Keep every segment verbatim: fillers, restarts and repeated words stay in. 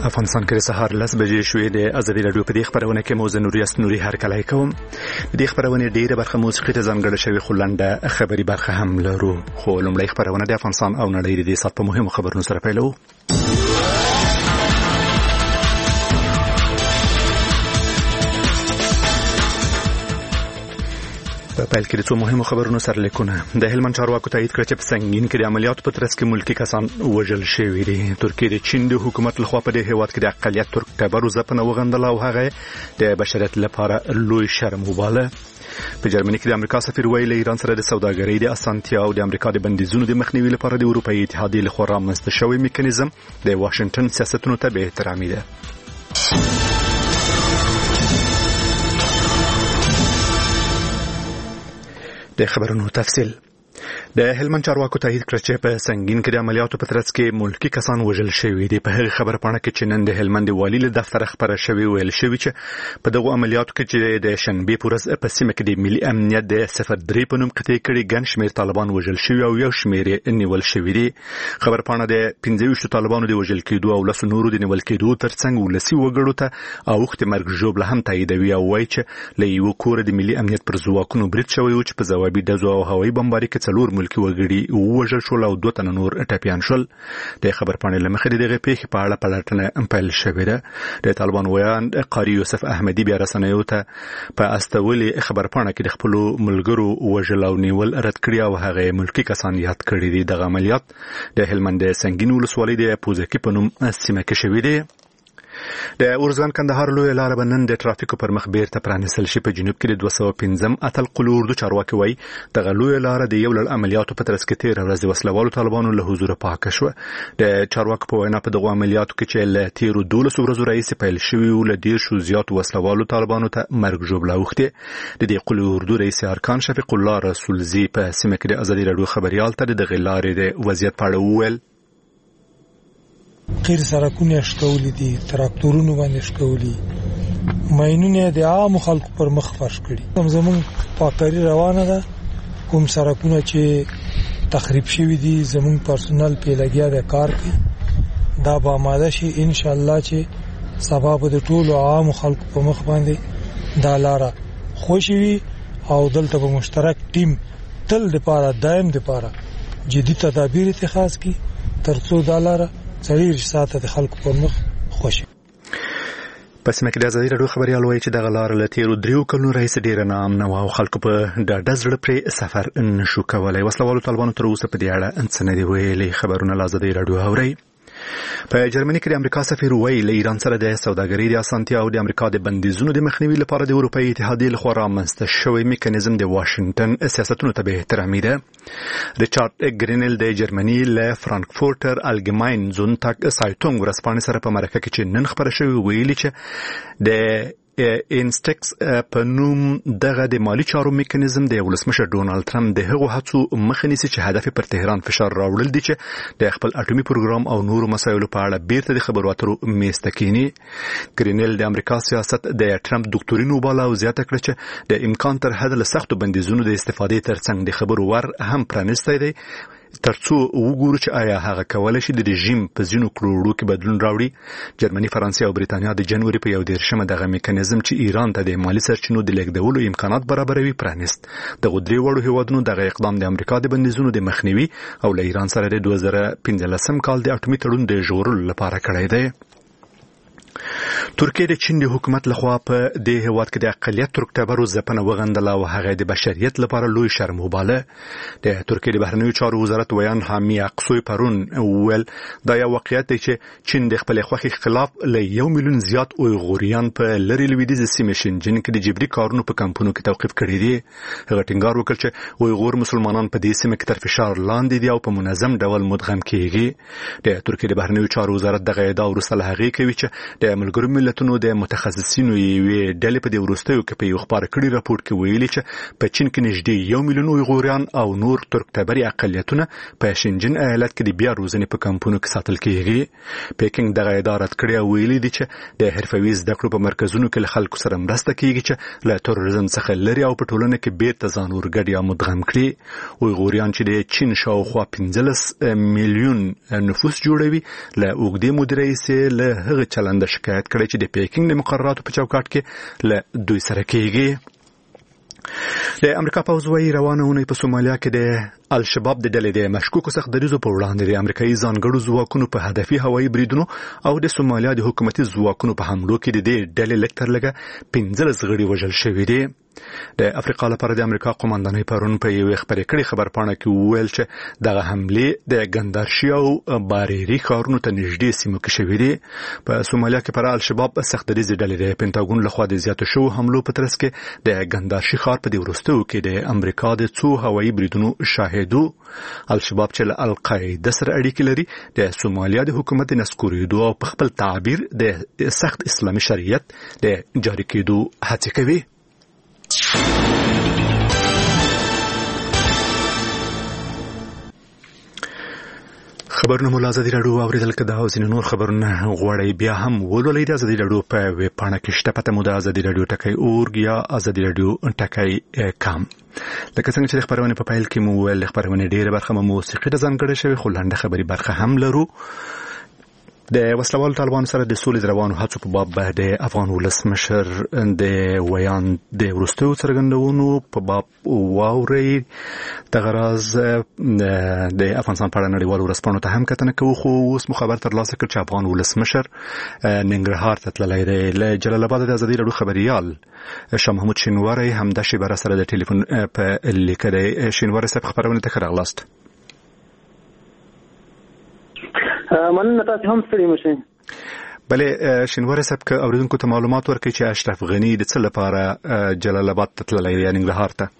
افغانستان کې سهار لس بجې شوې د ازادي راډیو په دې خبرونه کې موزه نوري اسنوري هر کله کوم د دې خبرونه ډیره برخه موسیقي ته ځانګړې شوی خلنده خبري برخه هم لرو خو لومړی خبرونه د افغانستان او نړۍ د سات په مهمو خبرونو سره پیلو. په پیل کې د څو مهمو خبرونو سره لیکونه د هلمند چارواکو تایید کړ چې په سنگین کې د عملیاتو په ترڅ کې ملکی کسان وژل شوي دي. ترکیه د چین د حکومت لخوا په دې هیواد کې د اقلیت ترک ټبرو ځپنه وغندله او هغه د بشریت لپاره لوی شرم وباله. په جرمني کې د امریکا سفیر ویلي ایران سره د سوداګرۍ د اسانتیا او د امریکا د بندیزونو د مخنیوي لپاره د اروپאי اتحادیې لخوا رامنځته شوی میکانیزم د واشنگټن سیاستونو ته به احترامي ده. د خبرونو تفصیل د هلمند چارواکو تایید کړ چې په سنگین کې د عملیاتو په ترڅ کې ملکی کسان وژل شوي دي. په هغه خبره پاڼه کې چې نن د هلمند والی له دفتر خبره شوی ویل شوی چې په دغه عملیاتو کې چې د شنبه پورز په سیمه کې د ملي امنیت د صفر درې په نوم قطعي کړي ګڼ شمېر طالبان وژل شوي او یو شمېر نیول شوي دي. خبر پاڼه د پنځه ویشت طالبانو د وژل کېدو او لس نورو د نیول کېدو ترڅنګ ولسی وګړو ته او وخت مرګ ژوبله هم تاییدوي او وایي چې له یو کور د ملي امنیت پر ځواکونو برید شوی او چې په ځوابي دزو او هوایي بمباري کې څلور ملکی وګړي وژل شول او دوه تنه نور ټپيان شول. د خبر پاڼې لمخې دغه پیښې په اړه پلټنه پیل شوې ده. د طالبان ویان قاری یوسف احمدی بیا رسنیو ته په استولي خبر پاڼه کې د خپل ملګرو وژل او نیول رد کړی او هغه ملکی کسان یاد کړی دي. د عملیات د هلمند سنگین ولسوالۍ د پوزکی په نوم سیمه کې شوې ده. د اورزګان کندهار لوی لار بنن د ترافیکو پر مخ بیرته پرانیستل شي. په جنوب کې د دوه سوه پنځم اتل قلوردو چارواکي وای د غلوی لار د یو لړ عملیاتو په ترڅ کې تیر ورځ وسلوالو طالبانو له حضور پاک شو. د چارواکو په وینا په دغه عملیاتو کې چې له تیر دولس ورځو رئیس پیل شوی ول ډیر شو زیات وسلوالو طالبانو ته مرګ جوړه وخته. د دې قلوردو رئیس ارکان شفیق الله رسولزی په سیمه کې د ازادي راډیو خبريال ته د غلارې د وضعیت په اړه وویل. قیر سرکونه شکولې دي، تراکتورونه باندې شکولې، ماینونه د عام خلکو پر مخ فرش کړي. زمون پاکاري روانه ده. کوم سرکونه چې تخریب شوي دي زمون پرسونل په لګیا د کار کوي دا به آماده شي ان شاء الله چې سبب د ټولو عام خلکو په مخ باندې دا لاره خوشوي او دلته به مشترک ټیم تل د پاره دایم د پاره جدي تدابیر اتخاذ کی ترڅو دا لاره څلور ساعته د خلکو په مخ خوشي. پس مکه د ازادي راډیو خبريال وایي چې د غلار لتیرو دریو کلونو رئیس ډیر نام نو او خلکو په ډاډه زړه پر سفر نشو کولای. وسلوالو طالبانو تر اوسه په دې اړه انڅ نه دی ویلي. خبرونه له ازادي راډیو اوري. په جرمني کې د امریکا سفیر ویلي ایران سره د سوداګرۍ د اسانتیا او د امریکا د بندیزونو د مخنیوي لپاره د اروپאי اتحادیې لخوا رامنځته شوی میکانیزم د واشنگټن سیاستونو ته به احترامي ده. ریچارډ ګرینل د جرمني له فرانکفورټر الګماین زونتاګ سایټونګ ورسپانې سره په مرکه کې چې نن خبره شوی ویلي چې د انسټکس په نوم دغه د مالی چارو میکانیزم د ولسمشر ډونالد ترامپ د هغو هڅو مخه نیسي چې هدف پر تهران فشار راوړل دي چې د خپل اټومي پروګرام او نورو مسایلو په اړه بیرته د خبرو اترو میستکینی. ګرینل د امریکا سیاست د ټرمپ ډاکټرینو بالا او زیاته کړ چې د امکان تر حد له سختو بندیزونو د استفادې ترڅنګ د خبرو ور هم پرانیستی دی ترڅو وګورو چې آیا هغه کولای شي د رژیم په ځینو کړوړو کې بدلون راوړي. جرمني، فرانسې او بریتانیا د جنوري په یو دیرشمه دغه میکانیزم چې ایران ته د مالی سرچینو د لیږدولو امکانات برابروي پرانیست. دغه درې وړو هیوادونو دغه اقدام د امریکا د بندیزونو د مخنیوي او له ایران سره د دوه زره پنځلسم کال د اټومي تړون د ژغورلو لپاره کړی دی. ترکیه د چین د حکومت لخوا په دې هیواد کې د اقلیت ترک ټبرو ځپنه وغندله او هغه د بشریت لپاره لوی شرم وباله. د ترکیه د بهرنیو چارو وزارت ویان حامی اقصوی پرون ویل دا یو واقعیت دی چې چین د خپل خوښي خلاف له یو میلیون زیات اویغوریان په لری لویدیز سیمه شینجین کې د جبري کارونو په کمپونو کې توقیف کړي دي. هغه ټینګار وکړ چې اویغور مسلمانان په دې سیمه کې تر فشار لاندې دي او په منظم ډول مدغم کیږي. د ترکیه د بهرنیو چارو وزارت دغه ادعا ورسره هغه کوي چې د د ملګرو ملتونو د متخصصینو یوې ډلې په دې وروستیو کې په یو خبر کړي راپور کې ویلي چې په چین کې نږدې یو میلیون اویغوريان او نور ترک تبري اقلیتونه په شینجن ایالت کې د بیا روزنې په کمپونو کې ساتل کیږي. پیکینګ دغه ادارت کړي ویلي دي چې د حرفوي زده کړو په مرکزونو کې خلکو سره مرسته کیږي چې له تروریزم څخه لري او په ټولنه کې بیرته ځان ورګډ یا مدغم کړي. اویغوريان چې د چین شاوخوا پنځلس میلیون نفوس جوړوي له اوږدې مودې راهیسې له هغه چلنده شکایت کړی چې د پیکینګ د مقرراتو په چوکاټ کې له دوی سره کېږي. د امریکا پوځ وايي روانه اونۍ په سومالیا کې د الشباب د ډلې د مشکوکو سخت دریزو په وړاندې د امریکایي ځانګړو ځواکونو په هدفي هوایي بریدونو او د سومالیا د حکومتي ځواکونو په حملو کې د دې ډلې لکتر لګه پنځلس غړي وژل شوي دي. د افریقا لپاره د امریکا قوماندانۍ پرون په یو خبري کړي خبر پاڼه کې ویل چې دغه حمله د ګندارشي او باریری ښارونو ته نږدې سیمو کې شوې دي. په سومالیا کې پر الشباب سخت دریزي ډلې د پینټاګون لخوا د زیاتو شو حملو په ترڅ کې د ګندارشي ښار په دې وروستیو کې د امریکا د څو هوایي بریدونو شاهدو. الشباب چې له القاعده سره اړیکې لري د سومالیا د حکومت نسکورېدو او په خپل تعبیر د سخت اسلامي شریعت د جاری کېدو هڅه کوي. خبرونه مو ازادي راډیو اوریدل کده او ځینې نور خبرونه غوړی بیا هم ولولئ. د ازادي راډیو په ویب پاڼه کې شته پته مو د ازادي راډیو ټکی اورګ یا ازادي راډیو ټکی کام. لکه څنګه چې خبرونه په فایل کې مو ول خبرونه ډیره برخه مو موسیقي د ځانګړې شوی خو لاندې خبري برخه هم لرو. د وسلوال طالبانو سره د سولې روانو هڅو په باب به د افغان ولسمشر د ویان د ورستو څرګندونو په باب واوري. د غراز د افغانستان په اړه نړیوالو ورسپانو ته هم کتنه کوو خو اوس مو خبر ترلاسه کړ چې افغان ولسمشر ننګرهار ته تللی دی. له جلال آباد د ازادي راډیو خبريال شاه محمود شینواری هم د شی بر سره د ټلیفون په لیکه د شینواری صاحب خبرونه ته راغلاست. مننه تاسو هم ستړي مشه. بله شینواری صاحب که اوریدونکو ته معلومات ورکړي چې اشرف غنی د څه لپاره جلال آباد ته تللی دی ننګرهار ته؟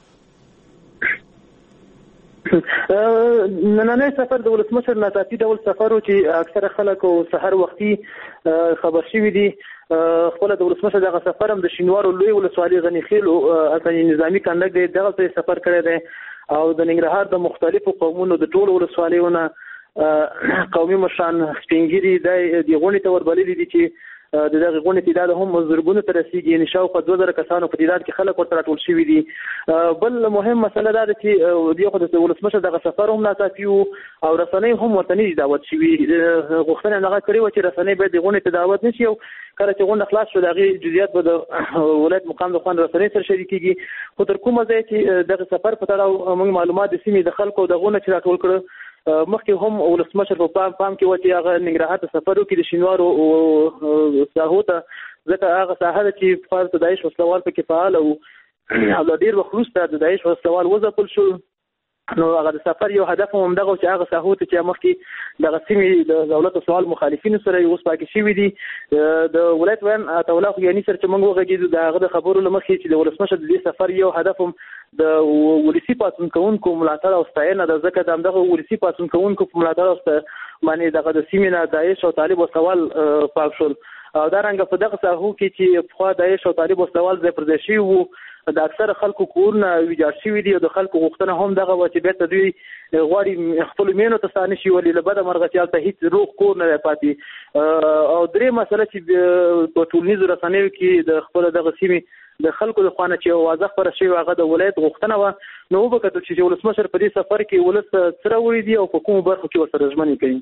نننی سفر د ولسمشر ناڅاپي ډول سفر و چې اکثره خلک او سحر وختي خبر شوي دي. خپل د ولسمشر دغه سفر هم د شینوارو لوی ولسوالۍ غنی خیل او نظامی کندک دی دغه ته سفر کړی دی او د ننګرهار د مختلفو قومونو د ټولو ولسوالیونو قومي مشران سپینګری د غونډې ته وربللي دي چې د دغه غونډې تعداد هم زرګونو ته رسیږي. یعنې شاوخوا دوه زره کسانو په تعداد کې خلک ورته راټول شوي دي. بل مهم مسله دا ده چې دوی خو د ولسمشر دغه سفر هم ناڅاپي و او رسنۍ هم ورته نه دي دعوت شوي. غوښتنه یې هغه کړې وه چې رسنۍ باید د غونډې ته دعوت نه شي او کله چې غونډه خلاص شو د هغې جزئیات به د ولایت مقام د خوا رسنۍ سره شریکېږي. خو تر کومه ځایه چې دغه سفر په تړاو موږ معلومات د سیمې د خلکو د غونډه چې راټول کړه مخکې هم ولسمشر په پام پام کې و چې هغه ننګرهار ته سفر وکړي د شینوارو ساحو ته ځکه هغه ساحه ده چې فرض د داعش وسلوال پکې فعال او له ډېر وخت وروسته د داعش وسلوال وځپل شو. نو هغه د سفر یو هدف هم دغه چې هغه ساحو ته چې مخکې دغه سیمې د دولت او سوال مخالفینو سره اوس پاکې شوي دي. د ولایت ویان عطاالله خویاني سره چې موږ وغږېدو د هغه د خبرو له مخې چې د ولسمشر د دې سفر یو هدف هم د ولسي پاڅون کوونکو ملاتړ او ستاینه ده ځکه د همدغه ولسي پاڅون کوونکو په ملاتړ او باندې دغه د سیمې نه داعش او طالب وسوال پاک شول. او دا رنګه په دغه ساحو کې چې پخوا داعش او طالب وسوال ځای پر ځای شوي وو د اکثره خلکو کورونه ویجاړ شوي دي او د خلکو غوښتنه هم دغه وه چې بېرته دوی غواړي خپلو مینو ته ستانه شي ولې له بده مرغه چې هلته هېڅ روغ کور نه دی پاتې. او درې مسله چې په ټولنیزو رسنیو کې د خپله دغه سیمې د خلکو د خوا نه چې اوازه خپره شوې هغه د ولایت غوښتنه وه. نو وبکتل چې ولسمشر په دې سفر کې ولس څه راوړي دي او په کومو برخو کې ورسره ژمنې کوي.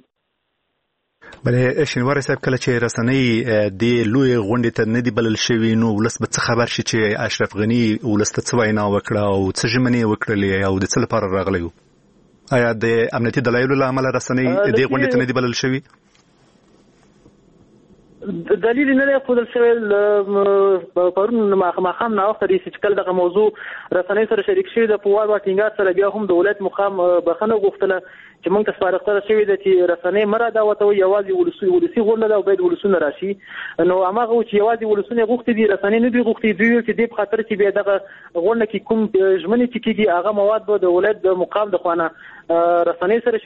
بله شینواری صاحب کله چې رسنۍ د لوی غونډې ته نه دي بلل شوي نو ولس به څه خبر شي چې اشرف غني ولس ته څه وینا وکړه او څه ژمنې وکړلې او د څه لپاره راغلی و؟ آیا د امنیتي دلایلو له امله رسنۍ دې غونډې ته نه دي بلل شوي؟ دلیل نه دی ښودل شوی. پرون ماښام ناوخته دی چې کله دغه موضوع رسنۍ سره شریک شوي ده په وار وار ټینګار سره بیا هم د ولایت مقام بخښنه غوښتله چې موږ ته سپارښتنه شوې ده چې رسنۍ مه رادعوتوئ یوازې ولسي غونډه ده او باید ولسونه راشي. نو هماغه و چې یوازې ولسونه یې غوښتي دي رسنۍ نه دي غوښتي. دوی ویل چې دې په خاطر چې بیا دغه غونډه کې کوم ژمنې چې کېږي هغه مواد به د ولایت د مقام د خوا نه رسنۍ سره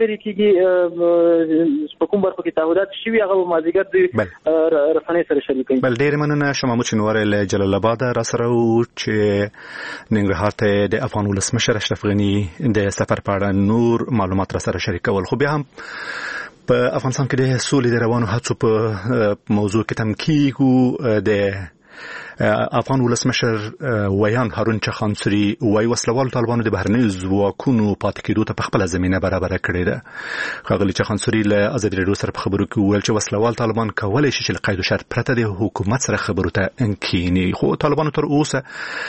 شریکيږي په کوم برخو کې تعهدات شوي هغه مازیګر د رسنۍ سره شریکوي. بل ډیر مننه شمه مچنوار له جلال آباد را سره او چې ننګرهار ته د افغان ولسمشر اشرف غنی د سفر په اړه نور معلومات را سره شریکول. خو بیا هم په افغانستان کې د سولې د روانو هڅو په موضوع کې تم کیږي. د افغان ولسمشر ویان هارون چخانسوري وای وسلوال طالبانو د بهرنیو ځواکونو پاتې کېدو ته په خپل زمينه برابر کړې ده. خغلی چخانسوري له ازادي رادیو سره په خبرو کې ویل چې وسلوال طالبان کولای شي چې قید او شرط پرته د حکومت سره خبرو ته انکینی. خو طالبانو تر اوسه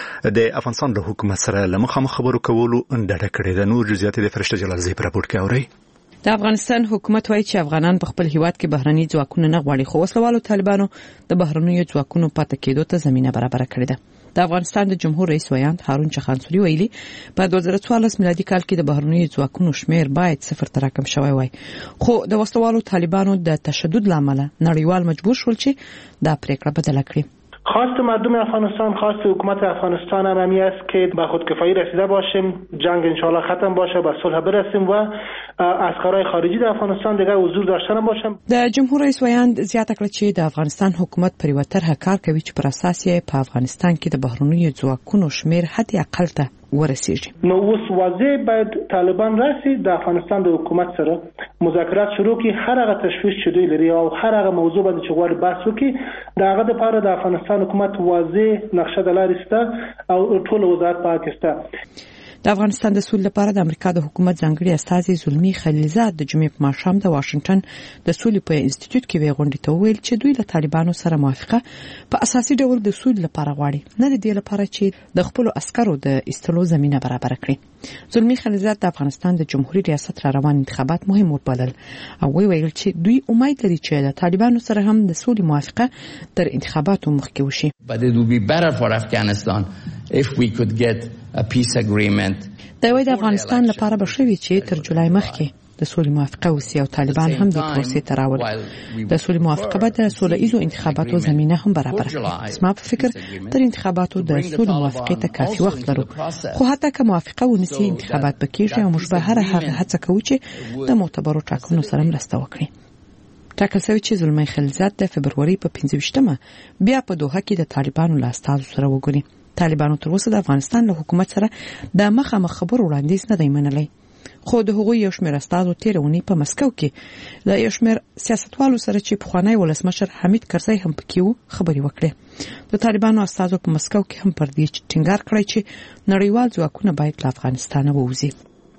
د افغانستان له حکومت سره له مخامخ خبرو کولو انډه کړې ده. نور جزئیات د فرشته جلال زی په راپورټ کې اوري. د افغانستان حکومت وایي چې افغانان په خپل هیواد کې بهرني ځواکونه نه غواړي، خو وسلوالو طالبانو د بهرنیو ځواکونو پاتې کېدو ته زمينه برابر کړې ده. د افغانستان د جمهور رئیس ویاند هارون چخانسوري ویلي په دوه زره څوارلس میلادي کال کې د بهرنیو ځواکونو شمیر باید صفر ته راکم شوی وای، خو د وسلوالو طالبانو د تشدد لامل نړیوال مجبور شول چې دا پریکړه بدله کړي. خواست مردم افغانستان، خواست حکومت افغانستان هم همی است که به خودکفایی رسیده باشیم، جنگ انشالله ختم باشه، به صلح برسیم و عسکرای خارجی در افغانستان دیگه حضور داشته نباشن. د جمهور رئیس ویاند زیاته کړه چې د افغانستان حکومت پر یو طرحه کار کوي چې پر اساس یې په افغانستان کې د بهرنیو ځواکونو شمیر حد اقل ته ورسیږي. نو اوس واضح باید طالبان راسي د افغانستان د حکومت سره مذاکرات شروع کړي، هر هغه تشویش چې دوی لري او هر هغه موضوع باندې چې غواړي بحث وکړي د هغه لپاره د افغانستان حکومت واضح نقشه د لارې سته او ټول وزارت پاک سته. د افغانستان د سولې لپاره د امریکا د حکومت ځانګړي استازي زلمی خلیلزاد د جمعې په ماښام د واشنگټن د سولې په انسټیټیوټ کې وی غونډې ته ویل چې دوی له طالبانو سره موافقه په اساسي ډول د سولې لپاره غواړي، نه د دې لپاره چې د خپل عسکرو د استلو زمينه برابر کړي. زلمی خلیلزاد د افغانستان د جمهوریت ریاست را روان انتخابات مهم وبلل او وی ویل چې دوی امید لري چې د طالبانو سره هم د سولې موافقه تر انتخاباتو مخکې وشي. But it would be better for Afghanistan if we could get a peace agreement. دا وایي د افغانستان لپاره به شوي چې تر جولای مخکې د سولې موافقه وسی او طالبان هم د پروسې ته راوړي. د سولې موافقه به د سوله ایزو انتخاباتو زمينه هم برابر کړي. زما په فکر تر انتخاباتو د سولې موافقه ته کافي وخت لرو، خو حتی که موافقه ونیسي انتخابات به کېږي او موږ به هر هغه هڅه کوو چې د معتبرو ټاکنو سره مرسته وکړي. ټاکل شوی چې زلمی خلیلزاد د فبروري په پنځه ویشتمه بیا په دوحه کې د طالبانو له استازو سره وګوري. طالبانو تر اوسه د افغانستان له حکومت سره د مخامخ خبرو وړاندیز نه دی منلی، خو د هغوی یو شمېر استازو تېره اونۍ په مسکو کې له یو شمېر سیاستوالو سره چې پخوانی ولسمشر حمید کرزی هم پکې و خبرې وکړې. د طالبانو استازو په مسکو کې هم پر دې ټینګار کړی چې نړیوال ځواکونه باید له افغانستانه ووځي.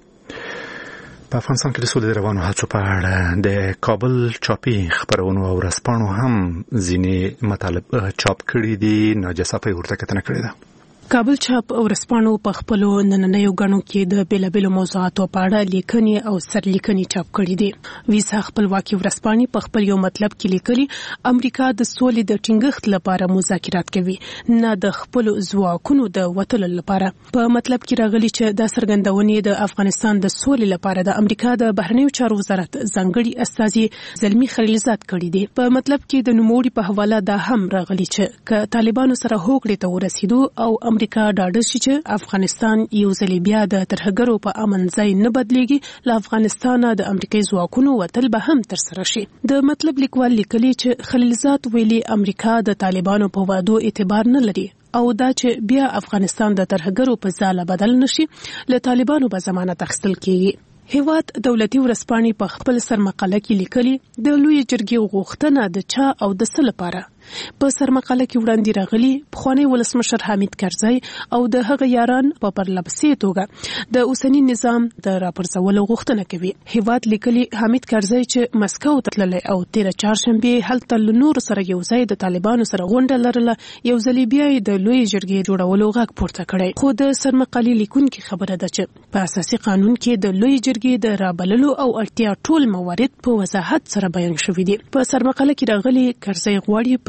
په افغانستان کې د سولې روانو هڅو په اړه د کابل چاپي خبرونو او رسپانو هم ځینې مطالب چاپ کړي دي. ناجسه په ورته کتنه کړې ده. کابل چاپ او رسپانو په خپل نننیو غنو کې د بیلابیلو موضوعاتو په اړه لیکنې او سرلیکنې چاپ کړي دي. ویسا خپلواکي ورسپاني په خپل یو مطلب کې لیکلي امریکا د سولې د ټینګښت لپاره مذاکرات کوي، نه د خپل ځواکونو د وټل لپاره. په مطلب کې راغلي چې د سرګندونې د افغانستان د سولې لپاره د امریکا د بهرنیو چارو وزارت ځانګړي استازي زلمی خلیلزاد کړي دي. په مطلب کې د نوموړي په حواله دا هم راغلي چې ک طالبانو سره هوکړې ته ورسېدو او امریکا ډاډه شي چې افغانستان یو ځل بیا د ترهګرو په امن ځای نه بدلیږي، له افغانستانه د امریکایي ځواکونو وتل به هم ترسره شي. د مطلب لیکوال لیکلي چې خلیلزاد ویلي امریکا د طالبانو په وعدو اعتبار نه لري او دا چې بیا افغانستان د ترهګرو په ځاله بدل نشي، له طالبانو به ضمانت اخیستل کیږي. هیواد دولتي ورسپاني په خپل سرمقاله کې لیکلي د لوی جرګې غوښتنه د چا او د څه لپاره په سرمقاله کې وړاندې راغلي پخوانی ولسمشر حمید کرزی او د هغه یاران په پرلپسې توګه د اوسنی نظام د راپرځولو غوښتنه کوي. هیواد لیکلي حمید کرزی چې مسکو ته تللی او تیره چهارشنبه هلته له نورو سره یو ځای د طالبانو سره غونډه لرله، یو ځل بیا د لوی جرګې جوړولو غږ پورته کړی. خو د سرمقالې لیکونکي خبره ده چې په اساسي قانون کې د لوی جرګې د رابللو او اړتیا ټول موارد په وضاحت سره بیان شوي دي. په سرمقاله کې راغلي کرزی غواړي په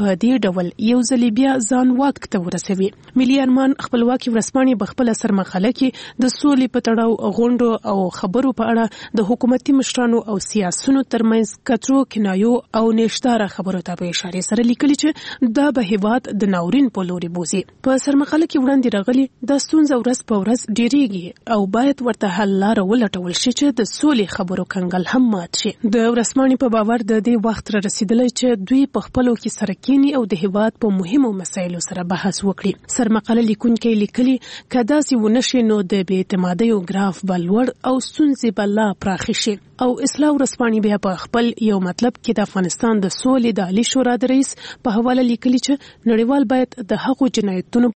په دې ډول یو ځل بیا ځان واک ته ورسوي. ملي ارمان خپلواکي ورځپاڼې په خپل سرمقاله کې د سولې په تړاو غونډو او خبرو په اړه د حکومتي مشرانو او سیاسيونو ترمنځ کترو کنایو او نشدار خبرو ته په اشاره سره لیکلي چې دا به هیواد د ناورین په لوري بوزي. په سرمقاله کې وړاندې راغلي د ستونزې ورځ په ورځ ډیریږي او باید ورته حل لار ولټول شي چې د سولې خبرو کنګل هم مات شي. د ورځپاڼې په باور د دې وخت را رسیدلی چې دوی په خپلو کې سره کینی او د هیواد په مهمو مسایلو سره بحث وکړي. سرمقاله لیکونکي لیکلي که داسې ونشي نو د بې اعتمادۍ ګراف به لوړ او ستونزې به لا پراخې شي. او اصلاح ورځپاڼې بیا په خپل یو مطلب کې د افغانستان د سولې د عالی شورا د رئیس په حواله لیکلي چې نړیوال باید د هغو جنایتونو